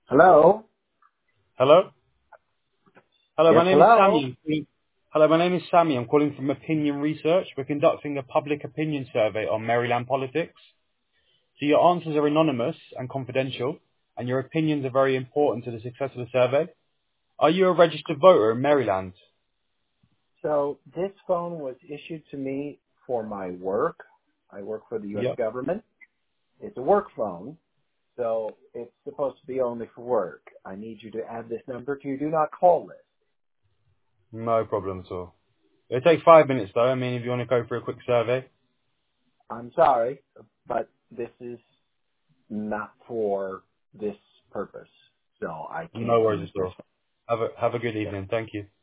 Hello? Hello? Hello, Yes, my name is hello? Sammy. Hello, my name is Sammy. I'm calling from Opinion Research. We're conducting a public opinion survey on Maryland politics. So your answers are anonymous and confidential, and your opinions are very important to the success of the survey. Are you a registered voter in Maryland? So this phone was issued to me for my work. I work for the U.S. Yep. government. It's a work phone, so it's supposed to be only for work. I need you to add this number to your do not call list. No problem at all. It'll take 5 minutes though. I mean, if you want to go for a quick survey. I'm sorry, but this is not for this purpose, so I No can't worries use at this all. Have a good phone. evening. Thank you.